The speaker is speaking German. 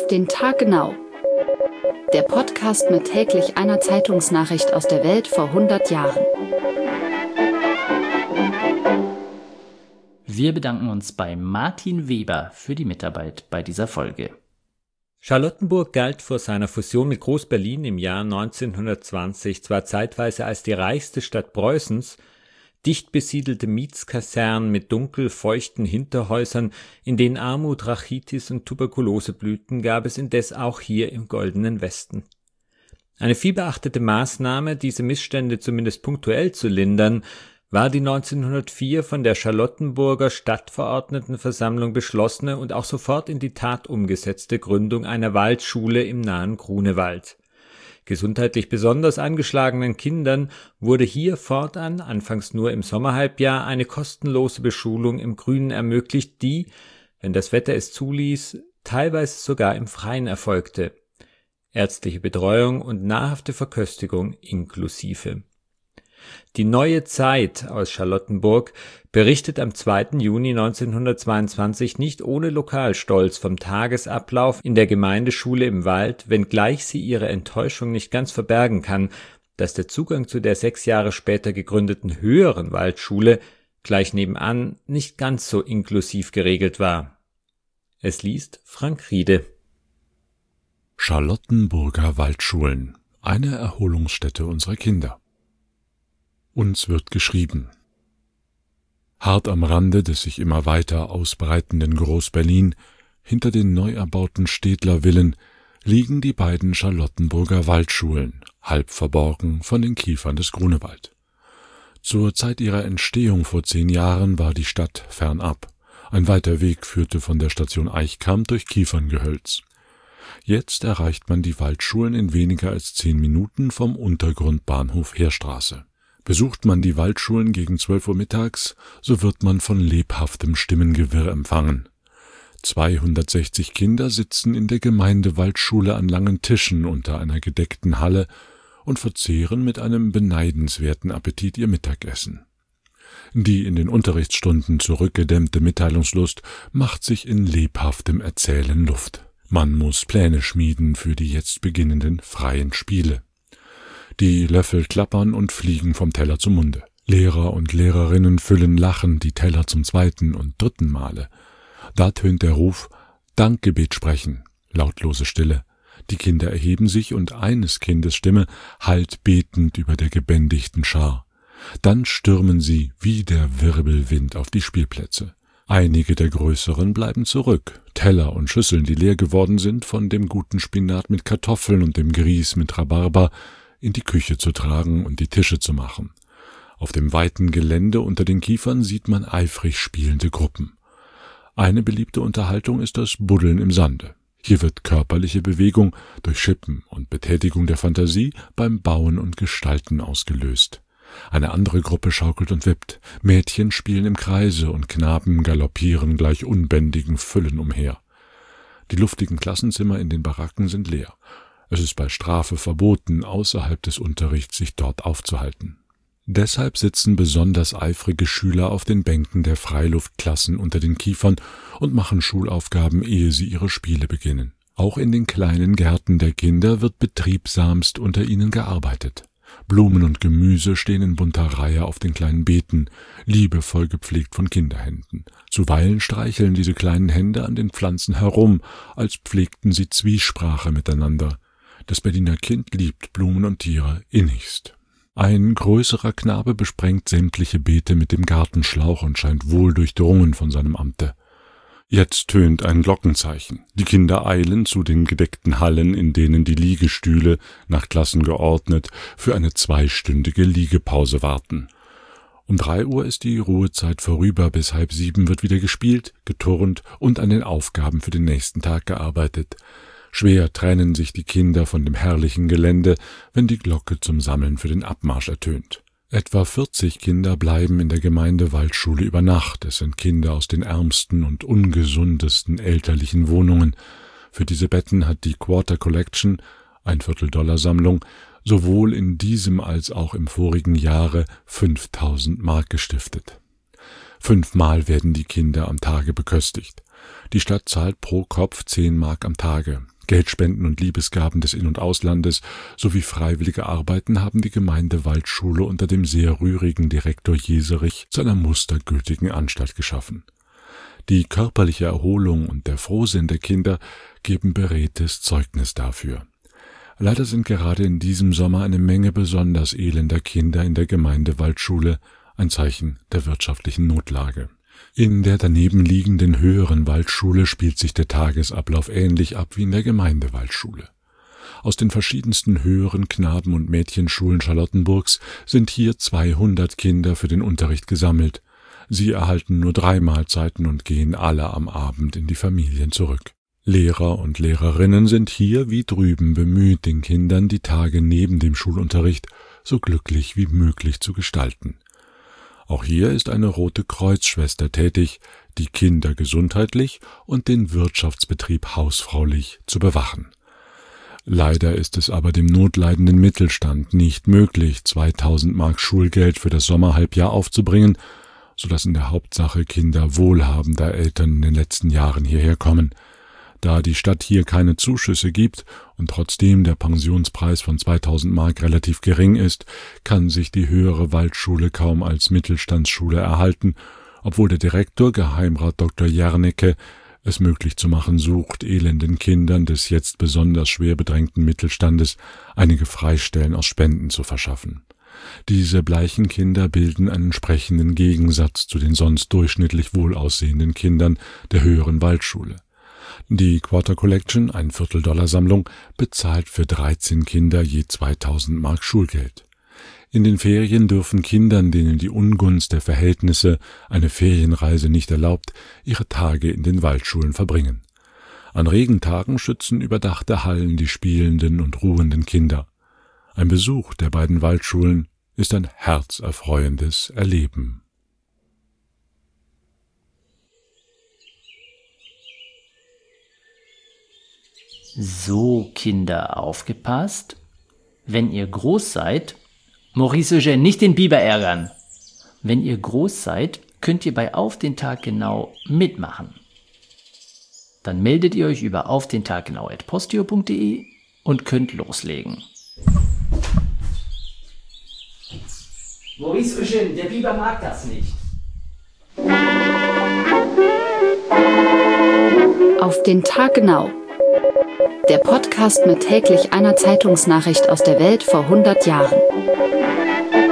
Auf den Tag genau. Der Podcast mit täglich einer Zeitungsnachricht aus der Welt vor 100 Jahren. Wir bedanken uns bei Martin Weber für die Mitarbeit bei dieser Folge. Charlottenburg galt vor seiner Fusion mit Groß-Berlin im Jahr 1920 zwar zeitweise als die reichste Stadt Preußens, dicht besiedelte Mietskasernen mit dunkel feuchten Hinterhäusern, in denen Armut, Rachitis und Tuberkulose blühten, gab es indes auch hier im Goldenen Westen. Eine vielbeachtete Maßnahme, diese Missstände zumindest punktuell zu lindern, war die 1904 von der Charlottenburger Stadtverordnetenversammlung beschlossene und auch sofort in die Tat umgesetzte Gründung einer Waldschule im nahen Grunewald. Gesundheitlich besonders angeschlagenen Kindern wurde hier fortan, anfangs nur im Sommerhalbjahr, eine kostenlose Beschulung im Grünen ermöglicht, die, wenn das Wetter es zuließ, teilweise sogar im Freien erfolgte. Ärztliche Betreuung und nahrhafte Verköstigung inklusive. Die Neue Zeit aus Charlottenburg berichtet am 2. Juni 1922 nicht ohne Lokalstolz vom Tagesablauf in der Gemeindeschule im Wald, wenngleich sie ihre Enttäuschung nicht ganz verbergen kann, dass der Zugang zu der 6 Jahre später gegründeten höheren Waldschule gleich nebenan nicht ganz so inklusiv geregelt war. Es liest Frank Riede. Charlottenburger Waldschulen, eine Erholungsstätte unserer Kinder. Uns wird geschrieben: Hart am Rande des sich immer weiter ausbreitenden Groß-Berlin, hinter den neu erbauten Städtler-Villen, liegen die beiden Charlottenburger Waldschulen, halb verborgen von den Kiefern des Grunewald. Zur Zeit ihrer Entstehung vor 10 Jahren war die Stadt fernab. Ein weiter Weg führte von der Station Eichkamp durch Kieferngehölz. Jetzt erreicht man die Waldschulen in weniger als 10 Minuten vom Untergrundbahnhof Heerstraße. Besucht man die Waldschulen gegen 12 Uhr mittags, so wird man von lebhaftem Stimmengewirr empfangen. 260 Kinder sitzen in der Gemeindewaldschule an langen Tischen unter einer gedeckten Halle und verzehren mit einem beneidenswerten Appetit ihr Mittagessen. Die in den Unterrichtsstunden zurückgedämmte Mitteilungslust macht sich in lebhaftem Erzählen Luft. Man muss Pläne schmieden für die jetzt beginnenden freien Spiele. Die Löffel klappern und fliegen vom Teller zum Munde. Lehrer und Lehrerinnen füllen lachend die Teller zum 2. und 3. Male. Da tönt der Ruf: Dankgebet sprechen. Lautlose Stille. Die Kinder erheben sich und eines Kindes Stimme hallt betend über der gebändigten Schar. Dann stürmen sie wie der Wirbelwind auf die Spielplätze. Einige der Größeren bleiben zurück. Teller und Schüsseln, die leer geworden sind, von dem guten Spinat mit Kartoffeln und dem Grieß mit Rhabarber, in die Küche zu tragen und die Tische zu machen. Auf dem weiten Gelände unter den Kiefern sieht man eifrig spielende Gruppen. Eine beliebte Unterhaltung ist das Buddeln im Sande. Hier wird körperliche Bewegung durch Schippen und Betätigung der Fantasie beim Bauen und Gestalten ausgelöst. Eine andere Gruppe schaukelt und wippt. Mädchen spielen im Kreise und Knaben galoppieren gleich unbändigen Füllen umher. Die luftigen Klassenzimmer in den Baracken sind leer. Es ist bei Strafe verboten, außerhalb des Unterrichts sich dort aufzuhalten. Deshalb sitzen besonders eifrige Schüler auf den Bänken der Freiluftklassen unter den Kiefern und machen Schulaufgaben, ehe sie ihre Spiele beginnen. Auch in den kleinen Gärten der Kinder wird betriebsamst unter ihnen gearbeitet. Blumen und Gemüse stehen in bunter Reihe auf den kleinen Beeten, liebevoll gepflegt von Kinderhänden. Zuweilen streicheln diese kleinen Hände an den Pflanzen herum, als pflegten sie Zwiesprache miteinander. Das Berliner Kind liebt Blumen und Tiere innigst. Ein größerer Knabe besprengt sämtliche Beete mit dem Gartenschlauch und scheint wohl durchdrungen von seinem Amte. Jetzt tönt ein Glockenzeichen. Die Kinder eilen zu den gedeckten Hallen, in denen die Liegestühle, nach Klassen geordnet, für eine 2-stündige Liegepause warten. Um 3 Uhr ist die Ruhezeit vorüber, bis 6:30 wird wieder gespielt, geturnt und an den Aufgaben für den nächsten Tag gearbeitet. Schwer trennen sich die Kinder von dem herrlichen Gelände, wenn die Glocke zum Sammeln für den Abmarsch ertönt. Etwa 40 Kinder bleiben in der Gemeindewaldschule über Nacht. Es sind Kinder aus den ärmsten und ungesundesten elterlichen Wohnungen. Für diese Betten hat die Quarter Collection, $1/4-Sammlung, sowohl in diesem als auch im vorigen Jahre 5.000 Mark gestiftet. 5-mal werden die Kinder am Tage beköstigt. Die Stadt zahlt pro Kopf 10 Mark am Tage. Geldspenden und Liebesgaben des In- und Auslandes sowie freiwillige Arbeiten haben die Gemeinde Waldschule unter dem sehr rührigen Direktor Jeserich zu einer mustergültigen Anstalt geschaffen. Die körperliche Erholung und der Frohsinn der Kinder geben beredtes Zeugnis dafür. Leider sind gerade in diesem Sommer eine Menge besonders elender Kinder in der Gemeinde Waldschule, ein Zeichen der wirtschaftlichen Notlage. In der daneben liegenden höheren Waldschule spielt sich der Tagesablauf ähnlich ab wie in der Gemeindewaldschule. Aus den verschiedensten höheren Knaben- und Mädchenschulen Charlottenburgs sind hier 200 Kinder für den Unterricht gesammelt. Sie erhalten nur 3 Mahlzeiten und gehen alle am Abend in die Familien zurück. Lehrer und Lehrerinnen sind hier wie drüben bemüht, den Kindern die Tage neben dem Schulunterricht so glücklich wie möglich zu gestalten. Auch hier ist eine Rote-Kreuz-Schwester tätig, die Kinder gesundheitlich und den Wirtschaftsbetrieb hausfraulich zu bewachen. Leider ist es aber dem notleidenden Mittelstand nicht möglich, 2000 Mark Schulgeld für das Sommerhalbjahr aufzubringen, sodass in der Hauptsache Kinder wohlhabender Eltern in den letzten Jahren hierher kommen. Da die Stadt hier keine Zuschüsse gibt und trotzdem der Pensionspreis von 2000 Mark relativ gering ist, kann sich die höhere Waldschule kaum als Mittelstandsschule erhalten, obwohl der Direktor, Geheimrat Dr. Jernecke, es möglich zu machen sucht, elenden Kindern des jetzt besonders schwer bedrängten Mittelstandes einige Freistellen aus Spenden zu verschaffen. Diese bleichen Kinder bilden einen entsprechenden Gegensatz zu den sonst durchschnittlich wohlaussehenden Kindern der höheren Waldschule. Die Quarter Collection, ein $1/4-Sammlung, bezahlt für 13 Kinder je 2000 Mark Schulgeld. In den Ferien dürfen Kindern, denen die Ungunst der Verhältnisse eine Ferienreise nicht erlaubt, ihre Tage in den Waldschulen verbringen. An Regentagen schützen überdachte Hallen die spielenden und ruhenden Kinder. Ein Besuch der beiden Waldschulen ist ein herzerfreuendes Erleben. So, Kinder, aufgepasst. Wenn ihr groß seid, Maurice Eugène, nicht den Biber ärgern. Wenn ihr groß seid, könnt ihr bei Auf den Tag genau mitmachen. Dann meldet ihr euch über aufdentaggenau@posteo.de und könnt loslegen. Maurice Eugène, der Biber mag das nicht. Auf den Tag genau. Der Podcast mit täglich einer Zeitungsnachricht aus der Welt vor 100 Jahren.